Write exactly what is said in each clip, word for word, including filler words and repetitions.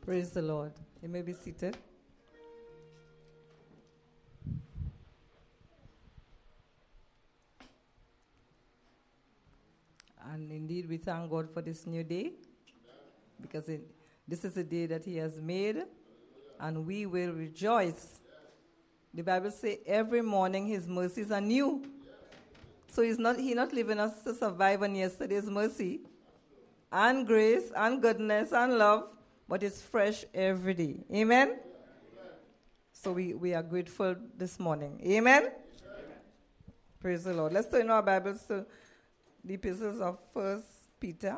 Praise the Lord. You may be seated. And indeed, we thank God for this new day, because it, this is a day that He has made, and we will rejoice. The Bible says every morning His mercies are new. So He's not He not leaving us to survive on yesterday's mercy, and grace, and goodness, and love, but it's fresh every day. Amen? So we, we are grateful this morning. Amen? Amen? Praise the Lord. Let's turn our Bibles to the epistles of First Peter.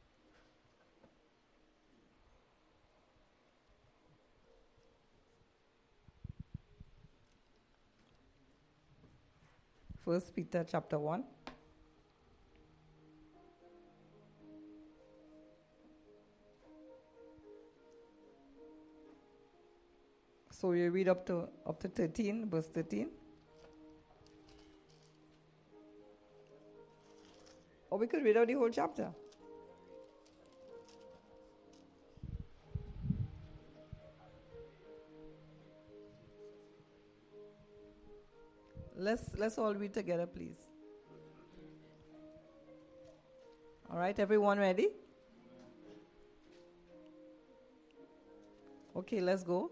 First Peter chapter one. So we read up to up to thirteen, verse thirteen. Or we could read out the whole chapter. Let's let's all read together, please. All right, everyone ready? Okay, let's go.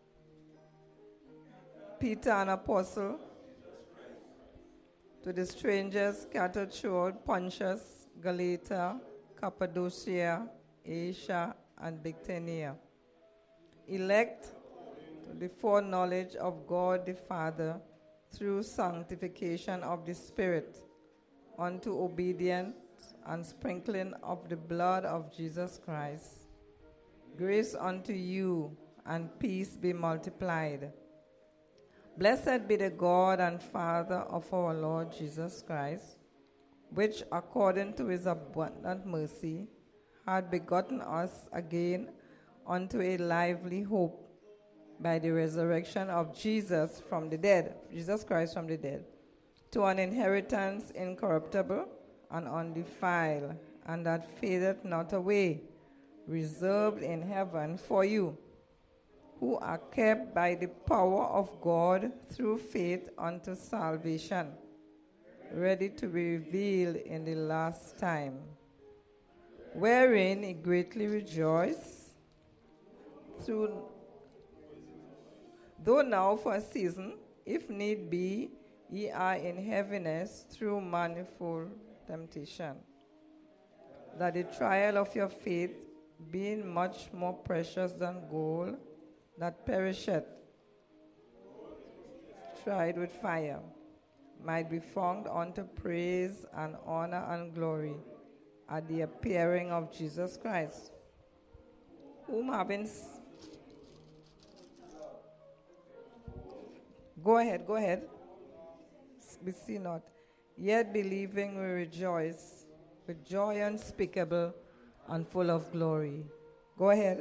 Peter, an apostle, to the strangers scattered throughout Pontus, Galatia, Cappadocia, Asia, and Bithynia, elect to the foreknowledge of God the Father through sanctification of the Spirit, unto obedience and sprinkling of the blood of Jesus Christ. Grace unto you, and peace be multiplied. Blessed be the God and Father of our Lord Jesus Christ, which according to his abundant mercy had begotten us again unto a lively hope by the resurrection of Jesus from the dead, Jesus Christ from the dead, to an inheritance incorruptible and undefiled, and that fadeth not away, reserved in heaven for you, who are kept by the power of God through faith unto salvation, ready to be revealed in the last time, wherein ye greatly rejoice, through, though now for a season, if need be, ye are in heaviness through manifold temptation, that the trial of your faith, being much more precious than gold, that perisheth, tried with fire, might be found unto praise and honor and glory at the appearing of Jesus Christ, whom having... S- go ahead, go ahead. We see not. Yet believing we rejoice with joy unspeakable and full of glory. Go ahead.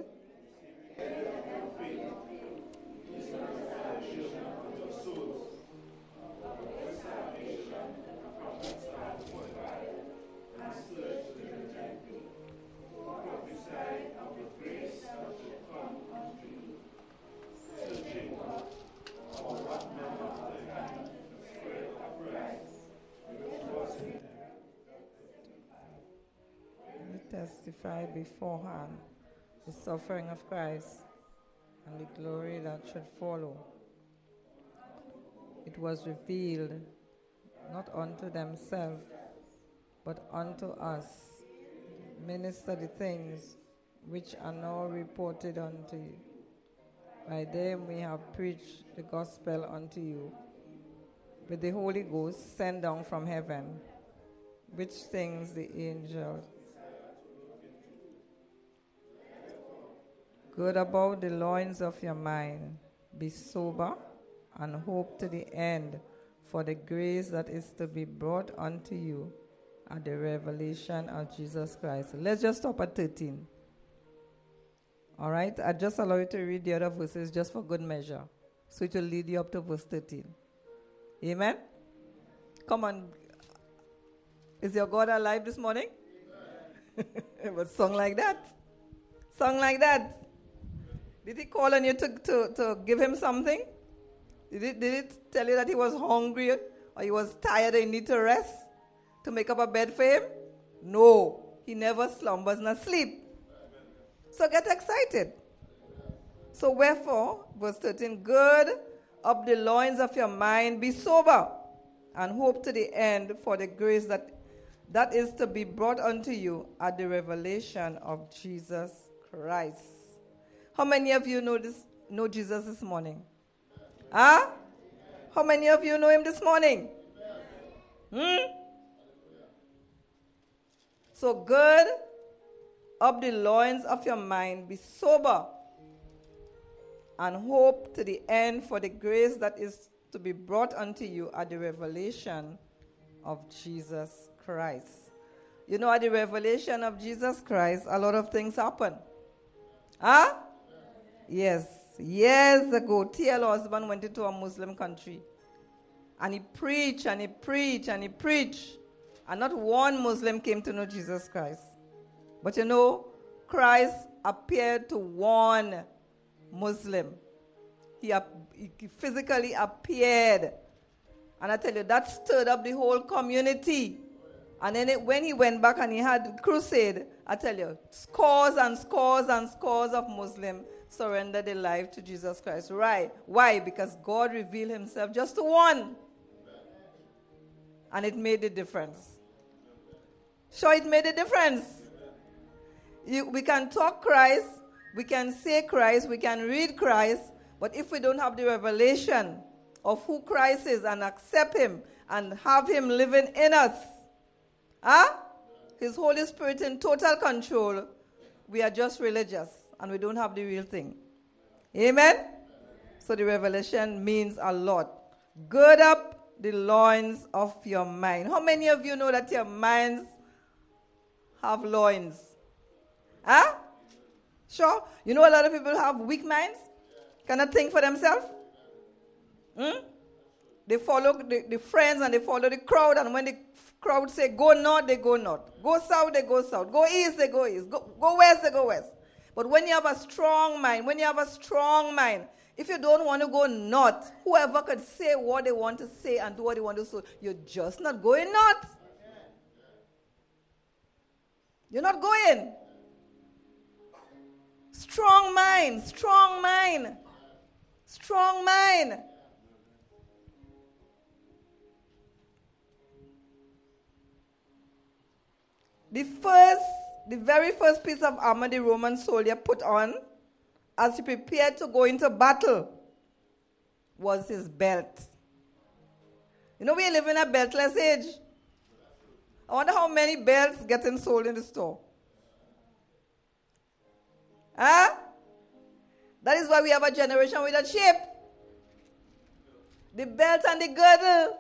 Testify beforehand the suffering of Christ and the glory that should follow. It was revealed not unto themselves, but unto us, minister the things which are now reported unto you. By them we have preached the gospel unto you, with the Holy Ghost sent down from heaven, which things the angels gird about the loins of your mind, be sober, and hope to the end for the grace that is to be brought unto you at the revelation of Jesus Christ. Let's just stop at thirteen. All right? I just allow you to read the other verses just for good measure, so it will lead you up to verse thirteen. Amen? Come on. Is your God alive this morning? It was sung like that. Sung like that. Did he call on you to, to, to give him something? Did it, did it tell you that he was hungry or he was tired and he need to rest to make up a bed for him? No. He never slumbers nor sleep. So get excited. So wherefore, verse thirteen, gird up the loins of your mind, be sober, and hope to the end for the grace that, that is to be brought unto you at the revelation of Jesus Christ. How many of you know this? Know Jesus this morning? Huh? How many of you know him this morning? Hmm? So gird up the loins of your mind, be sober, and hope to the end for the grace that is to be brought unto you at the revelation of Jesus Christ. You know, at the revelation of Jesus Christ, a lot of things happen. Huh? Yes. Years ago, T L Osborne went into a Muslim country. And he preached, and he preached, and he preached. And not one Muslim came to know Jesus Christ. But you know, Christ appeared to one Muslim. He, he physically appeared. And I tell you, that stirred up the whole community. And then it, when he went back and he had crusade, I tell you, scores and scores and scores of Muslims surrendered their life to Jesus Christ. Right? Why? Because God revealed himself just to one. And it made a difference. Sure, it made a difference. You, we can talk Christ, we can say Christ, we can read Christ, but if we don't have the revelation of who Christ is and accept him and have him living in us, huh? His Holy Spirit in total control, we are just religious and we don't have the real thing. Amen? So the revelation means a lot. Gird up the loins of your mind. How many of you know that your minds have loins? Huh? Sure. You know a lot of people have weak minds? Cannot think for themselves? Hmm? They follow the, the friends and they follow the crowd, and when the crowd say go north, they go north. Go south, they go south. Go east, they go east. Go, go west, they go west. But when you have a strong mind, when you have a strong mind, if you don't want to go north, whoever could say what they want to say and do what they want to do, you're just not going north. You're not going. Strong mind, strong mind, strong mind. The first, the very first piece of armor the Roman soldier put on as he prepared to go into battle was his belt. You know, we live in a beltless age. I wonder how many belts getting sold in the store. Huh? That is why we have a generation with a shape. The belt and the girdle.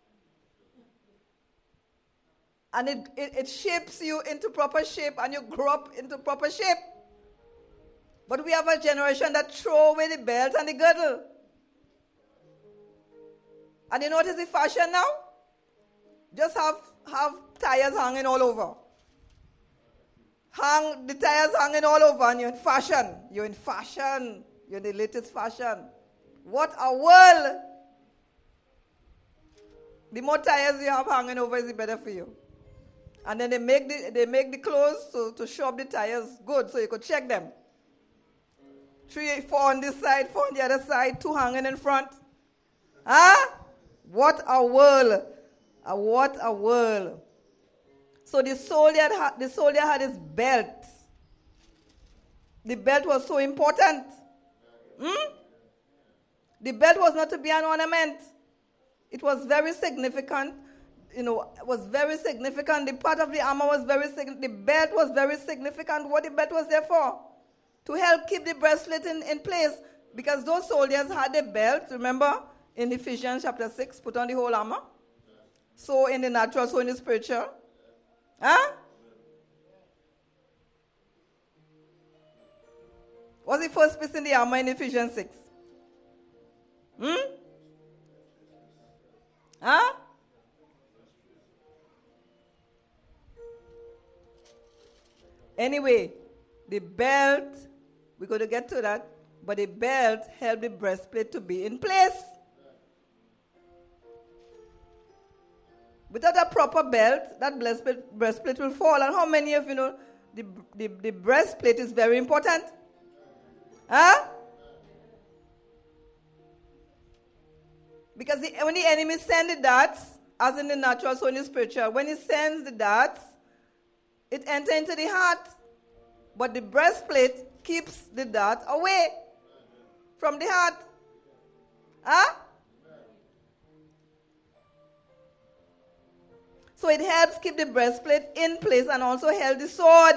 And it, it, it shapes you into proper shape and you grow up into proper shape. But we have a generation that throw away the belt and the girdle. And you notice the fashion now? Just have, have tires hanging all over. Hang the tires hanging all over and you're in fashion. You're in fashion. You're in the latest fashion. What a world. The more tires you have hanging over is the better for you. And then they make the, they make the clothes to, to show up the tires good so you could check them. Three, four on this side, four on the other side, two hanging in front. Huh? What a world. Uh, what a world. So the soldier, had, the soldier had his belt. The belt was so important. Hmm? The belt was not to be an ornament. It was very significant. You know, it was very significant. The part of the armor was very significant. The belt was very significant. What the belt was there for? To help keep the breastplate in, in place. Because those soldiers had a belt, remember, in Ephesians chapter six, put on the whole armor. So in the natural, so in the spiritual. Huh? What's the first piece in the armor in Ephesians six? Hmm? Huh? Anyway, the belt, we're going to get to that. but the belt held the breastplate to be in place. Without a proper belt, that breastplate, breastplate will fall. And how many of you know the, the, the breastplate is very important? Huh? Because the, when the enemy sends the darts, as in the natural, so in the spiritual, when he sends the darts, it enters into the heart. But the breastplate keeps the dart away from the heart. Huh? So it helps keep the breastplate in place and also held the sword.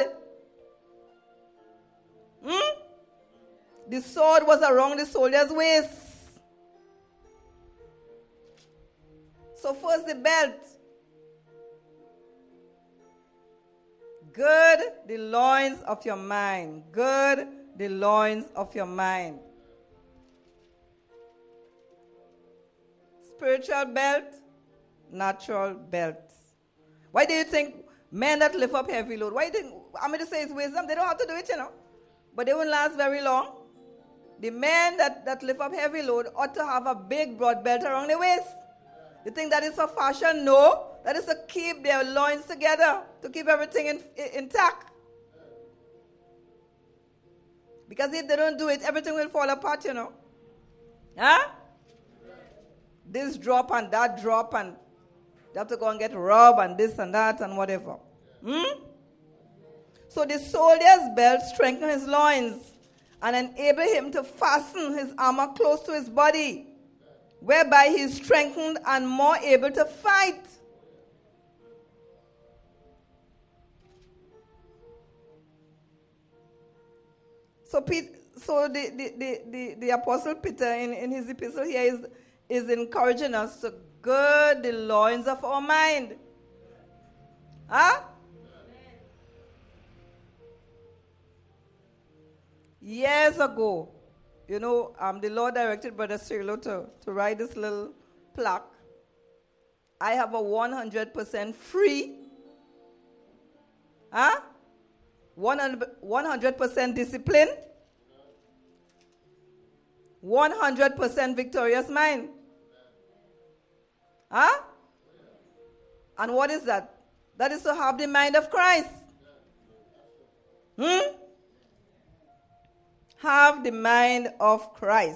Hmm? The sword was around the soldier's waist. So first the belt. Gird the loins of your mind. Gird the loins of your mind. Spiritual belt, natural belt. Why do you think men that lift up heavy load, why do you think, I'm going to say it's wisdom, they don't have to do it, you know. But they won't last very long. The men that, that lift up heavy load ought to have a big broad belt around their waist. You think that is for fashion? No. That is to keep their loins together, to keep everything in, in, intact. Because if they don't do it, everything will fall apart, you know. Huh? This drop and that drop, and they have to go and get robbed and this and that and whatever. Hmm? So the soldier's belt strengthened his loins and enabled him to fasten his armor close to his body, whereby he is strengthened and more able to fight. So, Pete, so the, the, the, the, the Apostle Peter in, in his epistle here is, is encouraging us to gird the loins of our mind. Huh? Years ago, you know, um, the Lord directed Brother Cyrilo to, to write this little plaque. I have a one hundred percent free, huh? one hundred percent discipline, one hundred percent victorious mind. Huh? And what is that? That is to have the mind of Christ. Hmm? Have the mind of Christ.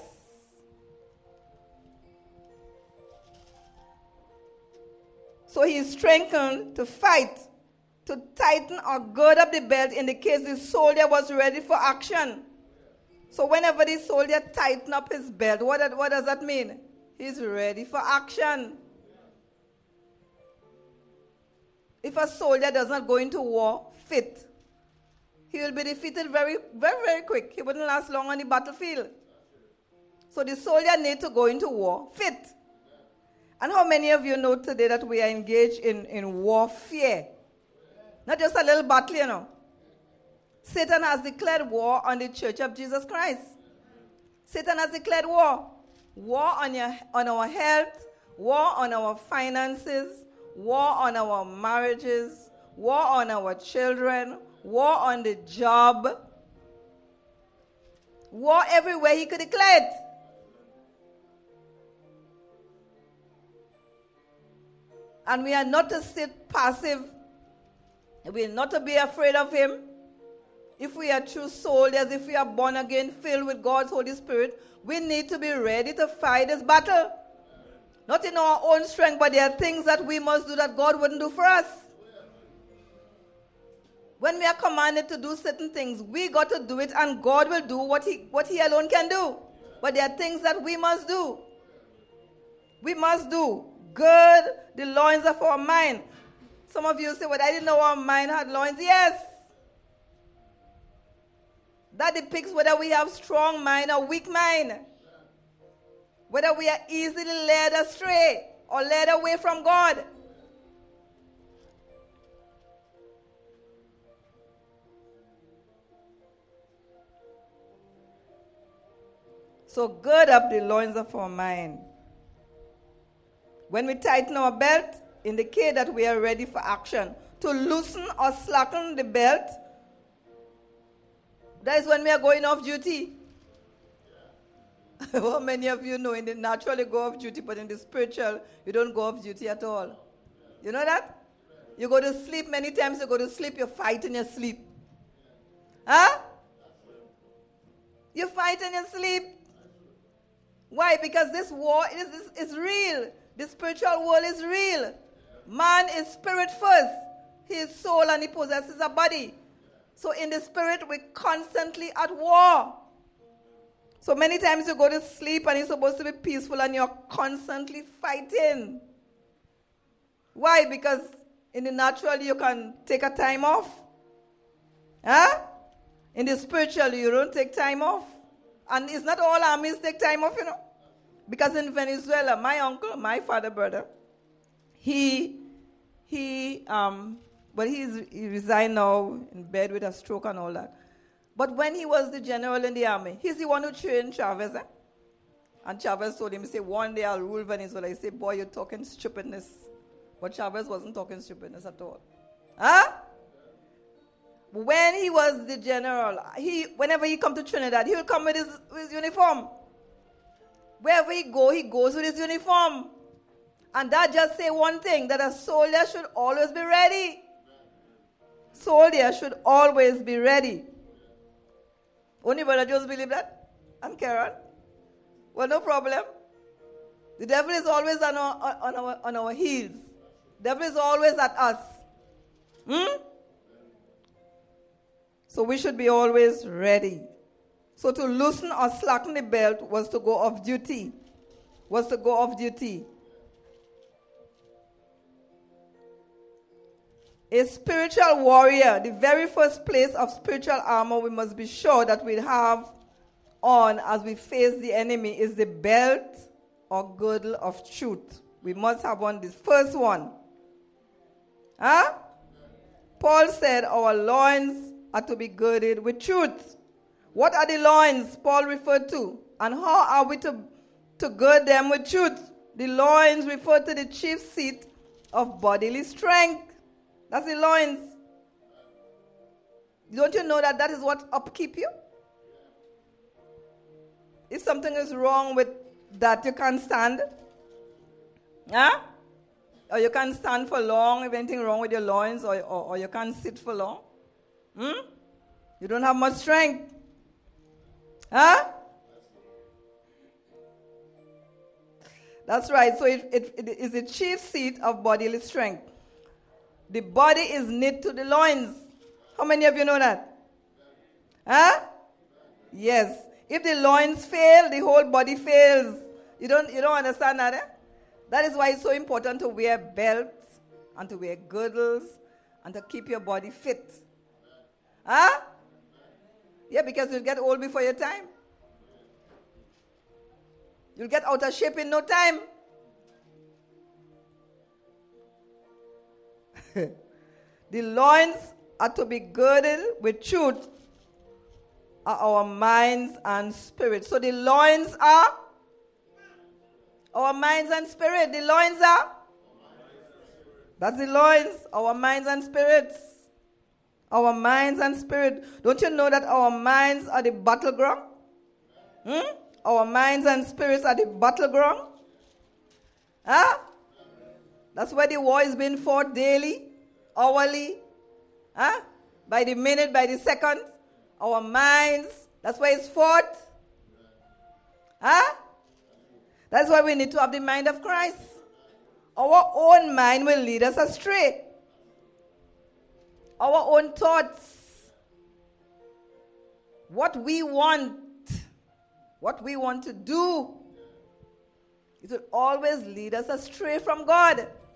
So he is strengthened to fight, to tighten or gird up the belt in the case the soldier was ready for action. So whenever the soldier tightens up his belt, what, what does that mean? He's ready for action. If a soldier does not go into war fit, he will be defeated very, very, very quick. He wouldn't last long on the battlefield. So the soldier needs to go into war fit. And how many of you know today that we are engaged in, in warfare? Not just a little battle, you know. Satan has declared war on the Church of Jesus Christ. Satan has declared war. War on, your, on our health, war on our finances, war on our marriages, war on our children, war on the job. War everywhere he could declare it. And we are not to sit passive. We are not to be afraid of him. If we are true soldiers, if we are born again, filled with God's Holy Spirit, we need to be ready to fight this battle. Not in our own strength, but there are things that we must do that God wouldn't do for us. When we are commanded to do certain things, we got to do it, and God will do what he, what he alone can do. But there are things that we must do. We must do. Gird the loins of our mind. Some of you say, well, I didn't know our mind had loins. Yes. That depicts whether we have strong mind or weak mind. Whether we are easily led astray or led away from God. So gird up the loins of our mind. When we tighten our belt, indicate that we are ready for action. To loosen or slacken the belt, that is when we are going off duty. How many of you know in the natural you go off duty, but in the spiritual you don't go off duty at all? You know that? You go to sleep many times, you go to sleep, you fight in your sleep. Huh? You fight in your sleep. Why? Because this war is, is, is real. The spiritual world is real. Man is spirit first. He is soul and he possesses a body. So in the spirit, we're constantly at war. So many times you go to sleep and you're supposed to be peaceful and you're constantly fighting. Why? Because in the natural, you can take a time off. Huh? In the spiritual, you don't take time off. And it's not all armies take time off, you know. Because in Venezuela, my uncle, my father, brother, he, he, um, but he's, he resigned now in bed with a stroke and all that. But when he was the general in the army, he's the one who trained Chavez. Eh? And Chavez told him, he said, one day I'll rule Venezuela. He said, boy, you're talking stupidness. But Chavez wasn't talking stupidness at all. Huh? When he was the general, he, whenever he come to Trinidad, he will come with his, with his uniform. Wherever he go, he goes with his uniform. And that just say one thing, that a soldier should always be ready. Soldier should always be ready. Only Brother Joseph believe that? And Karen? Well, no problem. The devil is always on our, on our, on our heels. The devil is always at us. Hmm? So we should be always ready. So to loosen or slacken the belt was to go off duty. Was to go off duty. A spiritual warrior, the very first place of spiritual armor we must be sure that we have on as we face the enemy is the belt or girdle of truth. We must have on this first one. Huh? Paul said our loins are to be girded with truth. What are the loins Paul referred to? And how are we to, to gird them with truth? The loins refer to the chief seat of bodily strength. That's the loins. Don't you know that that is what upkeep you? If something is wrong with that, you can't stand. Huh? Or you can't stand for long if anything wrong with your loins, or, or, or you can't sit for long. Hmm? You don't have much strength. Huh? That's right. So it, it, it is the chief seat of bodily strength. The body is knit to the loins. How many of you know that? Huh? Yes. If the loins fail, the whole body fails. You don't, you don't understand that, eh? That is why it's so important to wear belts and to wear girdles and to keep your body fit. Huh? Yeah, because you'll get old before your time. You'll get out of shape in no time. The loins are to be girded with truth, are our minds and spirit. So the loins are our minds and spirit. The loins are? That's the loins, our minds and spirits. Our minds and spirit. Don't you know that our minds are the battleground? Hmm? Our minds and spirits are the battleground. Huh? That's where the war is being fought daily, hourly, huh? By the minute, by the second. Our minds, that's where it's fought. Huh? That's why we need to have the mind of Christ. Our own mind will lead us astray. Our own thoughts. What we want. What we want to do. It will always lead us astray from God.